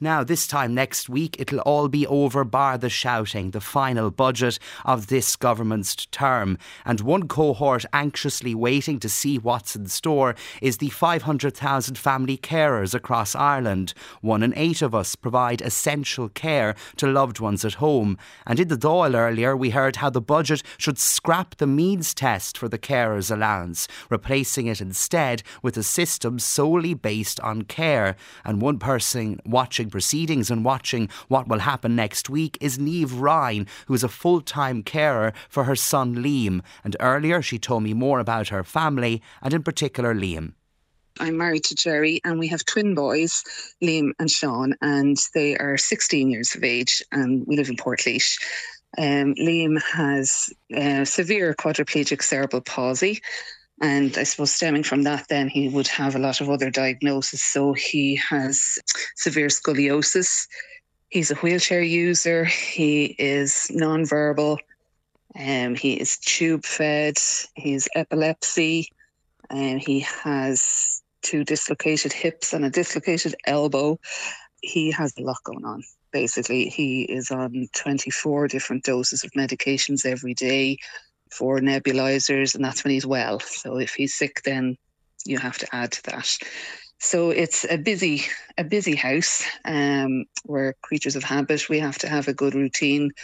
Now, this time next week, it'll all be over bar the shouting, the final budget of this government's term. And one cohort anxiously waiting to see what's in store is the 500,000 family carers across Ireland. 1 in 8 of us provide essential care to loved ones at home. And in the Dáil earlier, we heard how the budget should scrap the means test for the carers allowance, replacing it instead with a system solely based on care. And one person watching proceedings and watching what will happen next week is Niamh Ryan, who is a full-time carer for her son Liam. And earlier she told me more about her family and in particular Liam. I'm married to Jerry and we have twin boys, Liam and Sean, and they are 16 years of age and we live in Portlaoise. Liam has severe quadriplegic cerebral palsy. And I suppose stemming from that, then he would have a lot of other diagnoses. So he has severe scoliosis. He's a wheelchair user. He is non-verbal. He is tube fed. He's epilepsy. He has 2 dislocated hips and a dislocated elbow. He has a lot going on. Basically, he is on 24 different doses of medications every day, 4 nebulizers, and that's when he's well. So if he's sick, then you have to add to that. So it's a busy house. We're creatures of habit. We have to have a good routine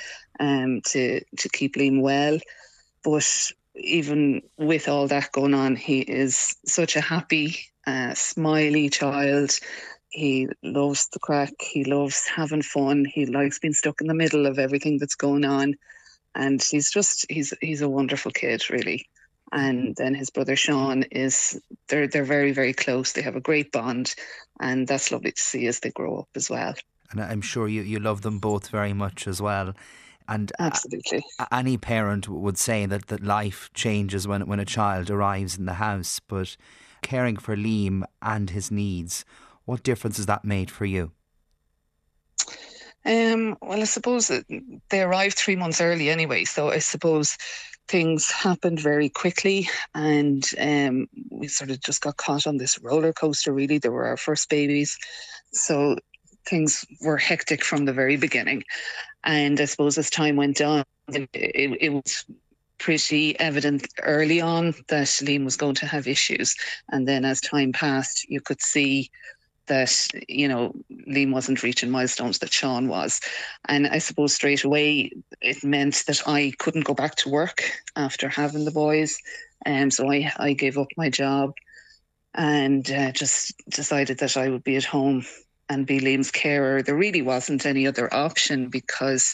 to keep Liam well. But even with all that going on, he is such a happy, smiley child. He loves the crack. He loves having fun. He likes being stuck in the middle of everything that's going on. And he's a wonderful kid, really. And then his brother Sean they're very, very close. They have a great bond, and that's lovely to see as they grow up as well. And I'm sure you love them both very much as well. And absolutely, any parent would say that life changes when a child arrives in the house. But caring for Liam and his needs, what difference has that made for you? Well, I suppose they arrived 3 months early anyway, so I suppose things happened very quickly, and we sort of just got caught on this roller coaster, really. They were our first babies, so things were hectic from the very beginning. And I suppose as time went on, it was pretty evident early on that Liam was going to have issues. And then as time passed, you could see that, Liam wasn't reaching milestones that Sean was. And I suppose straight away it meant that I couldn't go back to work after having the boys. So I gave up my job and just decided that I would be at home and be Liam's carer. There really wasn't any other option because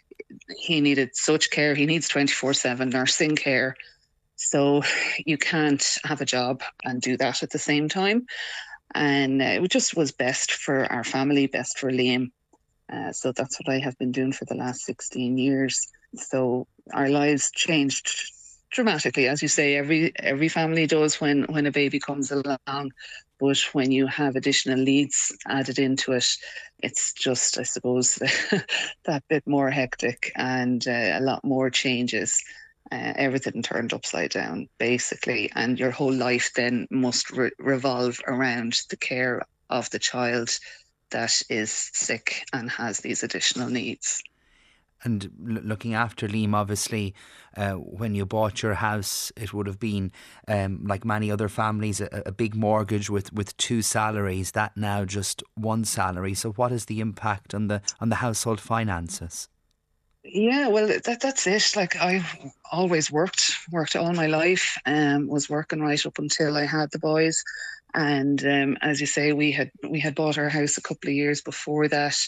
he needed such care. He needs 24/7 nursing care. So you can't have a job and do that at the same time. And it just was best for our family, best for Liam. So that's what I have been doing for the last 16 years. So our lives changed dramatically, as you say. Every family does when a baby comes along. But when you have additional needs added into it, it's just, I suppose, that bit more hectic and a lot more changes. Everything turned upside down, basically, and your whole life then must revolve around the care of the child that is sick and has these additional needs. And looking after Liam, obviously, when you bought your house, it would have been, like many other families, a big mortgage with 2 salaries, that now just 1 salary. So what is the impact on the household finances? Yeah, well, that's it. Like, I've always worked all my life, was working right up until I had the boys. And as you say, we had bought our house a couple of years before that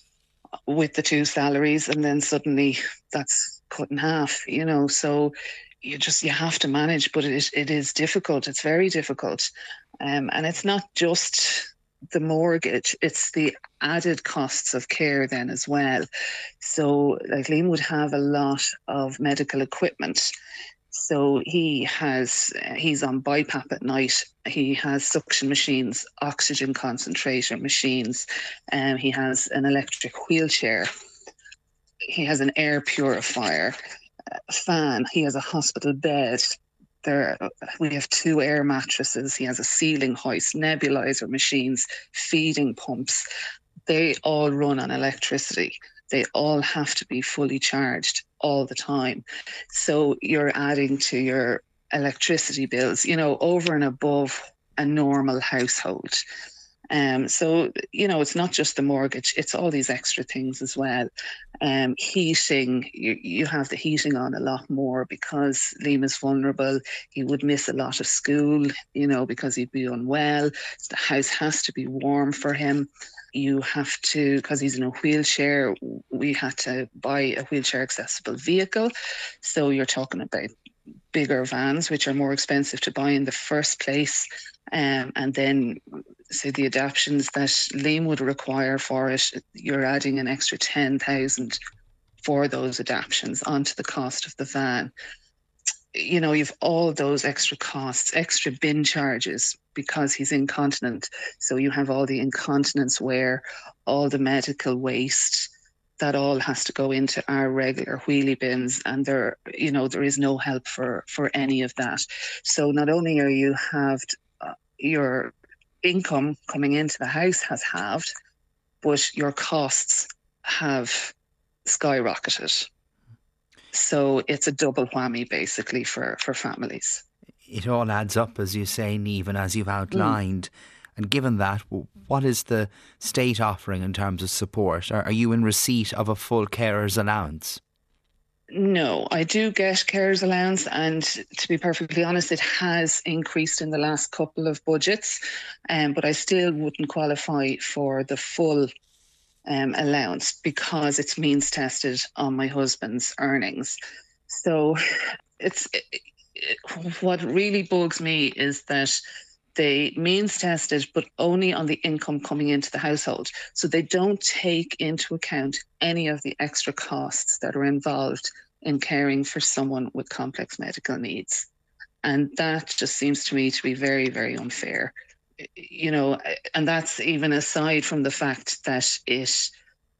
with the 2 salaries, and then suddenly that's cut in half, so you have to manage, but it is difficult. It's very difficult. And it's not just the mortgage, it's the added costs of care then as well. So like Liam would have a lot of medical equipment. So he's on BiPAP at night. He has suction machines, oxygen concentrator machines. He has an electric wheelchair. He has an air purifier, a fan. He has a hospital bed. We have 2 air mattresses. He has a ceiling hoist, nebulizer machines, feeding pumps, they all run on electricity. They all have to be fully charged all the time. So you're adding to your electricity bills, over and above a normal household. So, it's not just the mortgage, it's all these extra things as well. Heating, you have the heating on a lot more because Liam is vulnerable. He would miss a lot of school, because he'd be unwell. The house has to be warm for him. You have to, because he's in a wheelchair, we had to buy a wheelchair accessible vehicle. So you're talking about bigger vans, which are more expensive to buy in the first place. And then, say, the adaptations that Liam would require for it, you're adding an extra 10,000 for those adaptations onto the cost of the van. You've all those extra costs, extra bin charges because he's incontinent. So you have all the incontinence wear, all the medical waste, that all has to go into our regular wheelie bins, and there is no help for any of that. So not only are you halved, your income coming into the house has halved, but your costs have skyrocketed. So it's a double whammy basically for families. It all adds up, as you say, Niamh, and as you've outlined. And given that, what is the state offering in terms of support? Are you in receipt of a full carer's allowance? No, I do get carer's allowance, and to be perfectly honest, it has increased in the last couple of budgets, but I still wouldn't qualify for the full allowance because it's means tested on my husband's earnings. So what really bugs me is that they means tested, but only on the income coming into the household. So they don't take into account any of the extra costs that are involved in caring for someone with complex medical needs. And that just seems to me to be very, very unfair. And that's even aside from the fact that if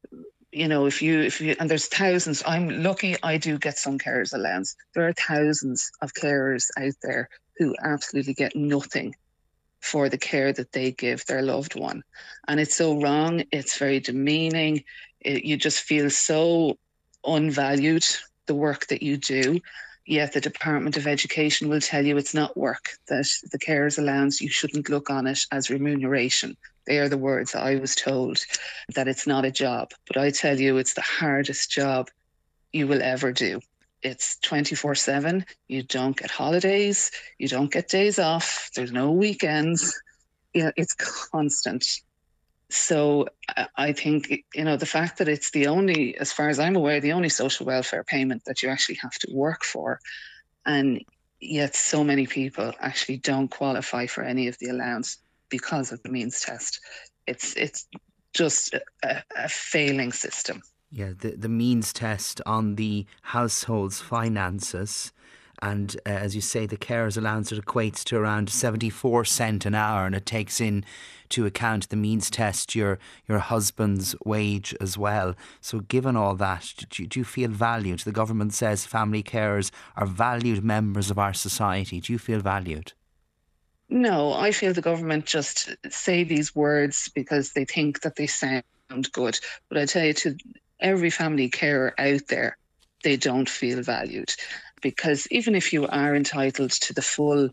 you, and there's thousands, I'm lucky I do get some carers allowance. There are thousands of carers out there who absolutely get nothing for the care that they give their loved one. And it's so wrong. It's very demeaning. You just feel so unvalued, the work that you do. Yet the Department of Education will tell you it's not work, that the carers allowance, you shouldn't look on it as remuneration. They are the words I was told, that it's not a job. But I tell you, it's the hardest job you will ever do. It's 24/7. You don't get holidays. You don't get days off. There's no weekends. It's constant. So I think, the fact that it's the only, as far as I'm aware, the only social welfare payment that you actually have to work for. And yet so many people actually don't qualify for any of the allowance because of the means test. It's just a failing system. Yeah, the means test on the household's finances. And as you say, the carers allowance, it equates to around 74 cents an hour, and it takes into account the means test your husband's wage as well. So given all that, do you feel valued? The government says family carers are valued members of our society. Do you feel valued? No, I feel the government just say these words because they think that they sound good. But I tell you, to every family carer out there, they don't feel valued. Because even if you are entitled to the full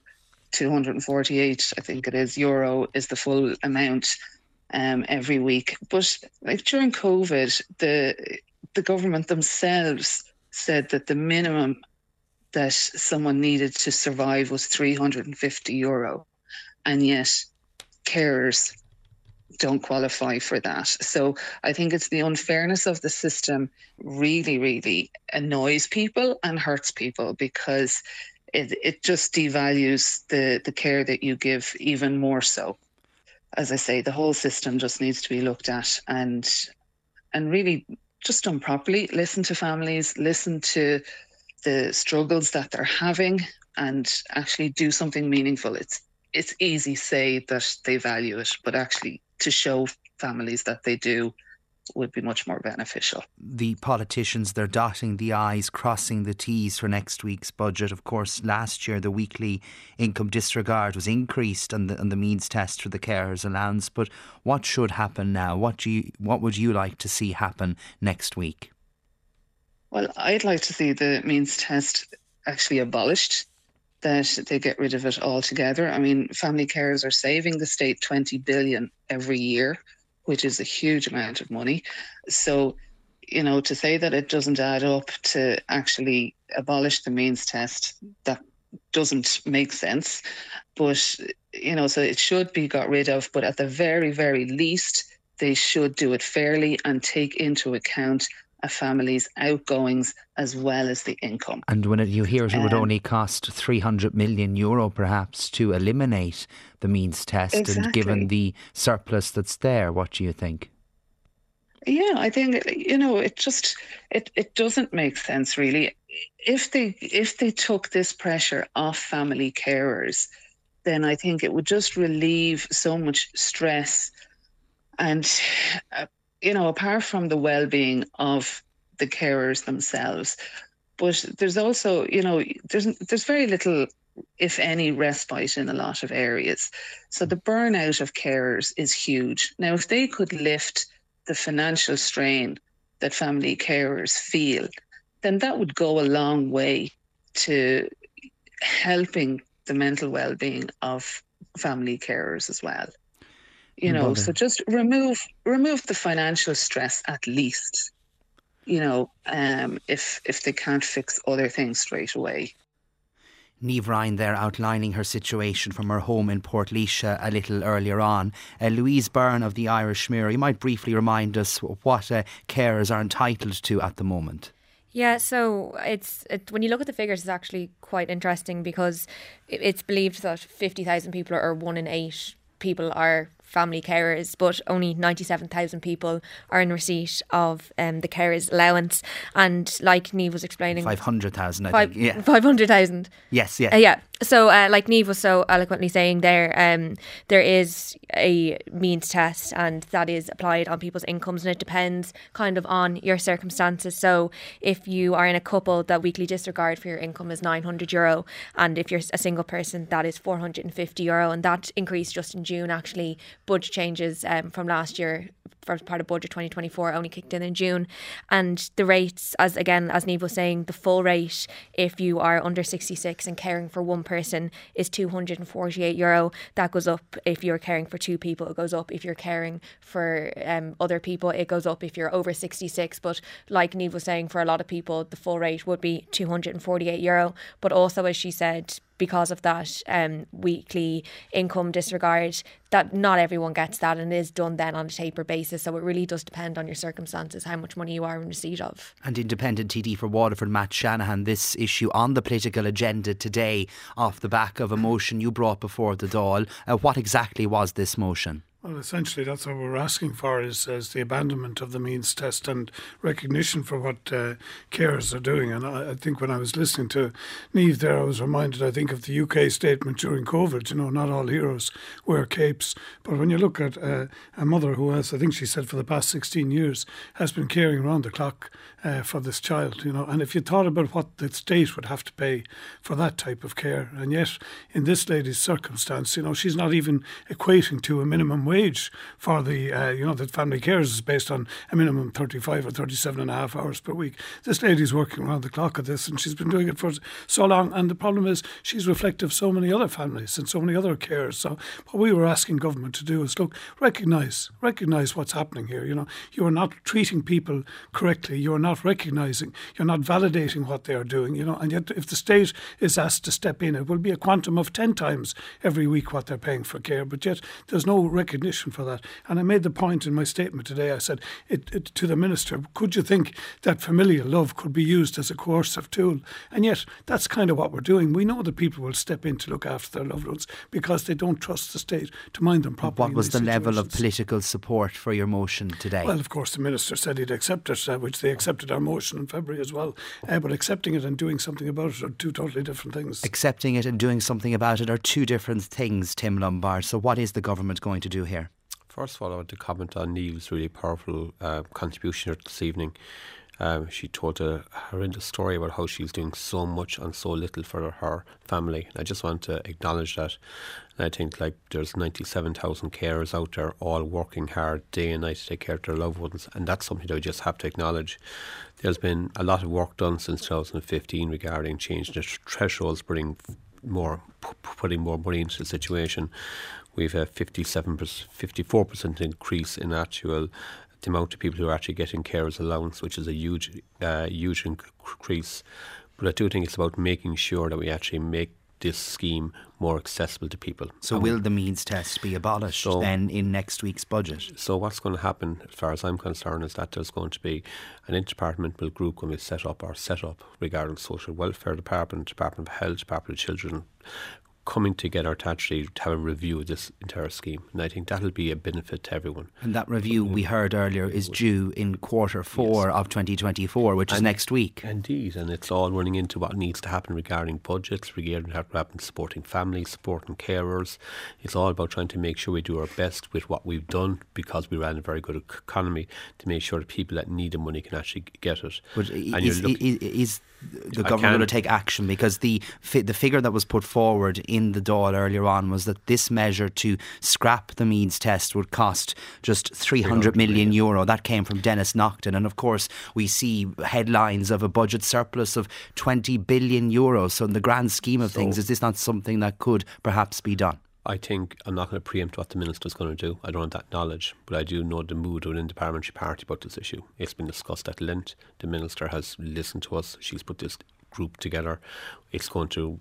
248, I think it is, euro is the full amount every week. But like during COVID, the government themselves said that the minimum that someone needed to survive was 350 euro. And yet carers don't qualify for that. So I think it's the unfairness of the system really, really annoys people and hurts people, because it just devalues the care that you give even more so. As I say, the whole system just needs to be looked at and really just done properly. Listen to families, listen to the struggles that they're having, and actually do something meaningful. It's easy to say that they value it, but actually to show families that they do would be much more beneficial. The politicians, they're dotting the I's, crossing the T's for next week's budget. Of course, last year the weekly income disregard was increased on the means test for the carers allowance. But what should happen now? What would you like to see happen next week? Well, I'd like to see the means test actually abolished, that they get rid of it altogether. I mean, family carers are saving the state 20 billion every year, which is a huge amount of money. So, to say that it doesn't add up to actually abolish the means test, that doesn't make sense. But, so it should be got rid of. But at the very, very least, they should do it fairly and take into account a family's outgoings as well as the income. And when you hear it would only cost €300 million perhaps to eliminate the means test, exactly. And given the surplus that's there, what do you think? Yeah, I think, it doesn't make sense really. If they took this pressure off family carers, then I think it would just relieve so much stress. And apart from the well-being of the carers themselves, but there's also, there's very little, if any, respite in a lot of areas. So the burnout of carers is huge. Now, if they could lift the financial strain that family carers feel, then that would go a long way to helping the mental well-being of family carers as well. So just remove the financial stress at least, if they can't fix other things straight away. Niamh Ryan there outlining her situation from her home in Portlaoise a little earlier on. Louise Byrne of the Irish Mirror, you might briefly remind us what carers are entitled to at the moment. Yeah, so when you look at the figures, it's actually quite interesting because it's believed that 50,000 people, or 1 in 8 people, are family carers, but only 97,000 people are in receipt of the carers allowance. And like Niamh was explaining, 500,000, I think. Yeah, 500,000. Yes, yeah. Yeah. So like Niamh was so eloquently saying there, there is a means test, and that is applied on people's incomes, and it depends kind of on your circumstances. So if you are in a couple, the weekly disregard for your income is €900, and if you're a single person, that is €450, and that increased just in June actually. Budget changes from last year, first part of budget 2024, only kicked in June, and the rates, as Niamh was saying, the full rate if you are under 66 and caring for one person is €248. That goes up if you're caring for 2 people. It goes up if you're caring for other people. It goes up if you're over 66. But like Niamh was saying, for a lot of people, the full rate would be €248. But also, as she said, because of that weekly income disregard, that not everyone gets that, and it is done then on a taper basis. So it really does depend on your circumstances, how much money you are in receipt of. And Independent TD for Waterford, Matt Shanahan, this issue on the political agenda today off the back of a motion you brought before the Dáil. What exactly was this motion? Well, essentially, that's what we're asking for is the abandonment of the means test and recognition for what carers are doing. And I think when I was listening to Niamh there, I was reminded, I think, of the UK statement during COVID, not all heroes wear capes. But when you look at a mother who has, I think she said for the past 16 years, has been caring around the clock for this child, and if you thought about what the state would have to pay for that type of care, and yet in this lady's circumstance, she's not even equating to a minimum wage for the, the family carers is based on a minimum 35 or 37 and a half hours per week. This lady's working around the clock at this, and she's been doing it for so long. And the problem is she's reflective of so many other families and so many other carers. So what we were asking government to do is, look, recognise what's happening here. You are not treating people correctly. You are not recognising. You're not validating what they are doing. And yet if the state is asked to step in, it will be a quantum of 10 times every week what they're paying for care. But yet there's no recognition for that. And I made the point in my statement today. I said to the Minister, could you think that familial love could be used as a coercive tool? And yet that's kind of what we're doing. We know that people will step in to look after their loved ones because they don't trust the state to mind them properly. What was the level of political support for your motion today? Well, of course, the Minister said he'd accept it, which they accepted our motion in February as well. But accepting it and doing something about it are two totally different things. Accepting it and doing something about it are two different things, Tim Lombard. So what is the government going to do here? First of all, I want to comment on Niamh's really powerful contribution here this evening. She told a horrendous story about how she's doing so much and so little for her family. I just want to acknowledge that. And I think there's 97,000 carers out there all working hard day and night to take care of their loved ones, and that's something that we just have to acknowledge. There's been a lot of work done since 2015 regarding changing the thresholds, putting more money into the situation. We've a 54% increase in the amount of people who are actually getting carers allowance, which is a huge increase. But I do think it's about making sure that we actually make this scheme more accessible to people. So will the means test be abolished then in next week's budget? So what's going to happen, as far as I'm concerned, is that there's going to be an interdepartmental group going to be set up regarding social welfare department, Department of Health, Department of Children, coming together to actually have a review of this entire scheme. And I think that'll be a benefit to everyone. And that review, we heard earlier, is due in Q4 of 2024, which is next week. Indeed, and it's all running into what needs to happen regarding budgets, regarding what happens supporting families, supporting carers. It's all about trying to make sure we do our best with what we've done, because we ran a very good economy, to make sure the people that need the money can actually get it. But is the government going to take action? Because the figure that was put forward in the Dáil earlier on was that this measure to scrap the means test would cost just €300 million. That came from Denis Naughton, and of course we see headlines of a budget surplus of €20 billion. So in the grand scheme of things, is this not something that could perhaps be done? I think I'm not going to preempt what the Minister's going to do. I don't have that knowledge, but I do know the mood within the parliamentary party about this issue. It's been discussed at length. The Minister has listened to us. She's put this group together. It's going to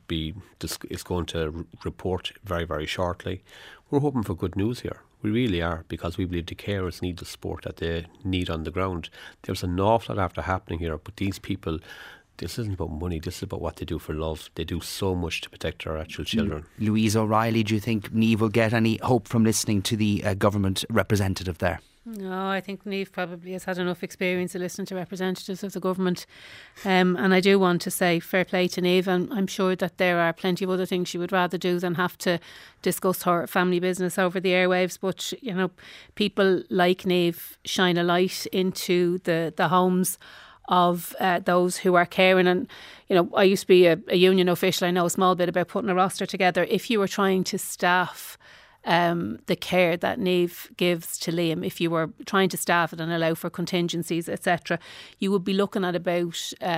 report very, very shortly. We're hoping for good news here. We really are, because we believe the carers need the support that they need on the ground. There's an awful lot after happening here, but these people, this isn't about money, this is about what they do for love. They do so much to protect our actual children. Louise O'Reilly, do you think Niamh will get any hope from listening to the government representative there? No, I think Niamh probably has had enough experience of listening to representatives of the government. And I do want to say fair play to Niamh, and I'm sure that there are plenty of other things she would rather do than have to discuss her family business over the airwaves. But, people like Niamh shine a light into the homes of those who are caring. And I used to be a union official. I know a small bit about putting a roster together. If you were trying to staff the care that Niamh gives to Liam, if you were trying to staff it and allow for contingencies, etc., you would be looking at about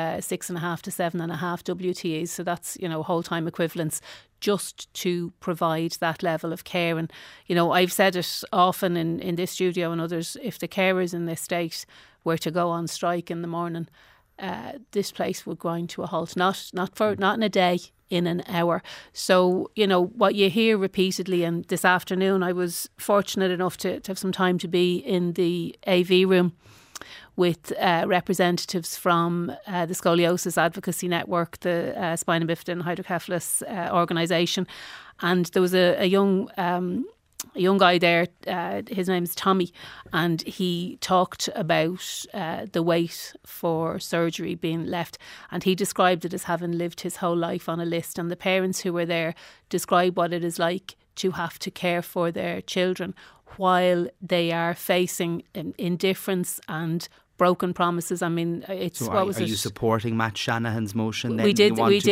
6.5 to 7.5 WTEs. So that's whole-time equivalents, just to provide that level of care. And I've said it often in this studio and others, if the carers in this state were to go on strike in the morning, this place would grind to a halt. Not in a day, in an hour. So what you hear repeatedly, and this afternoon I was fortunate enough to have some time to be in the AV room with representatives from the Scoliosis Advocacy Network, the Spina Bifida and Hydrocephalus organisation, and there was a young guy there, his name's Tommy, and he talked about the wait for surgery being left, and he described it as having lived his whole life on a list. And the parents who were there describe what it is like to have to care for their children while they are facing indifference and broken promises. I mean, it's so what was it? Are you supporting Matt Shanahan's motion? Then We did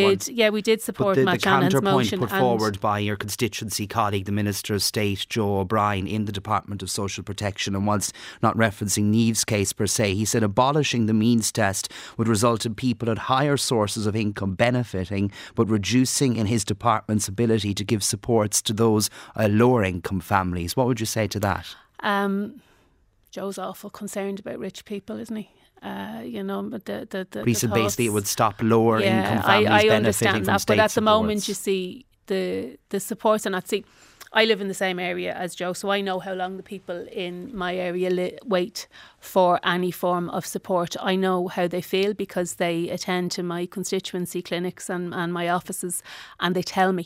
support Matt Shanahan's motion. The counterpoint put forward by your constituency colleague, the Minister of State, Joe O'Brien, in the Department of Social Protection, and whilst not referencing Niamh's case per se, he said abolishing the means test would result in people at higher sources of income benefiting, but reducing in his department's ability to give supports to those lower income families. What would you say to that? Joe's awful concerned about rich people, isn't he? But he said basically it would stop lower income families I benefiting understand from that, state but at the supports. moment you see the supports, and I live in the same area as Joe, so I know how long the people in my area wait for any form of support. I know how they feel because they attend to my constituency clinics and my offices, and they tell me.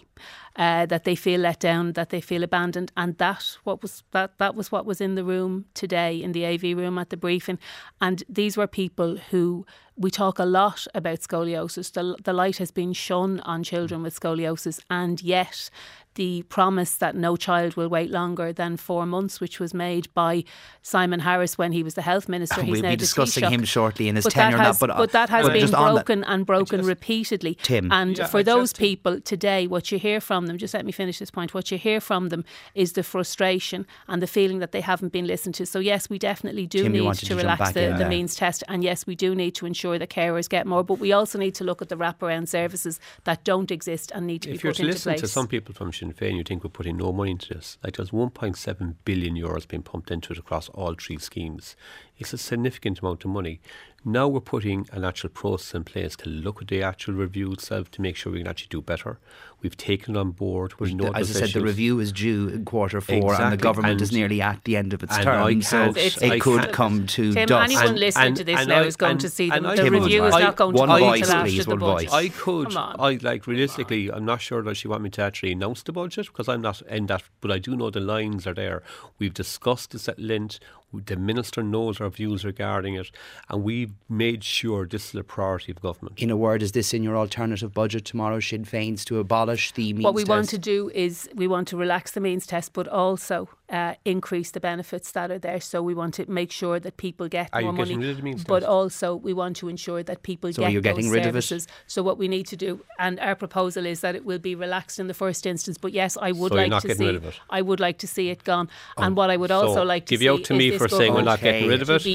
that they feel let down, that they feel abandoned, and that was what was in the room today, in the AV room at the briefing. And these were people who, we talk a lot about scoliosis. The light has been shone on children with scoliosis, and yet the promise that no child will wait longer than 4 months, which was made by Simon Harris when he was the health minister. He's we'll now be discussing him shortly in his but tenure. But that has been broken repeatedly. Tim. And for those people today, what you hear from them, just let me finish this point, what you hear from them is the frustration and the feeling that they haven't been listened to. So yes, we definitely do Tim, need to relax the means test, and yes, we do need to ensure that carers get more, but we also need to look at the wraparound services that don't exist and need to be put into place. If you're to listen to some people from Sinn Féin, you think we're putting no money into this. Like, there's 1.7 billion euros being pumped into it across all 3 schemes. It's a significant amount of money. Now we're putting an actual process in place to look at the actual review itself to make sure we can actually do better. We've taken it on board. We know as I said, the review is due in quarter 4, exactly. and the government is nearly at the end of its term, so it could come to Tim, dust. Anyone listening to this now is going to see them. The review is not going to come until after the budget. I could, realistically, I'm not sure that she want me to actually announce the budget because I'm not in that, but I do know the lines are there. We've discussed this at length. The Minister knows our views regarding it, and we've made sure this is a priority of government. In a word, is this in your alternative budget tomorrow, Sinn Féin's, to abolish the means test? What we want to do is we want to relax the means test, but also increase the benefits that are there. So we want to make sure that people get more money. Are you getting rid of the means but test? also we want to ensure that people get you're getting those rid services. of it? So what we need to do, and our proposal is that it will be relaxed in the first instance. But yes, I would like to see. I would like to see it gone. And what I would also like to see give you out to me for saying we're not getting rid of it.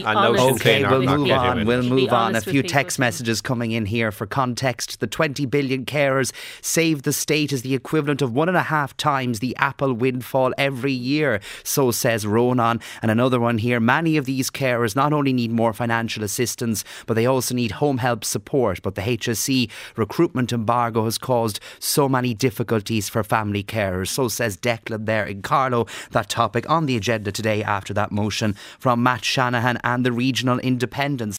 We'll move on. A few text messages coming in here for context. The 20 billion carers save the state is the equivalent of 1.5 times the Apple windfall every year, so says Ronan. And another one here, many of these carers not only need more financial assistance, but they also need home help support. But the HSE recruitment embargo has caused so many difficulties for family carers, so says Declan there in Carlow. That topic on the agenda today after that motion from Matt Shanahan and the Regional Independents.